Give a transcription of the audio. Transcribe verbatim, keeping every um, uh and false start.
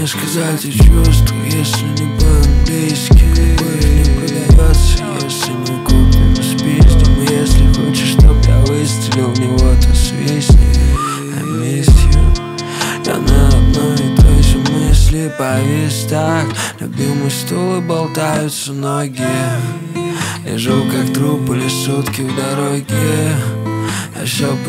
сказать о чувствах, если не по-английски? Любовь не продается, если не купим, спиздим. Если хочешь, чтоб я выстрелил в него, то свистни. I miss you. Я на одной и той же мысли повис так. Любимый стул и болтаются ноги. Лежу как труп или сутки в дороге. Я все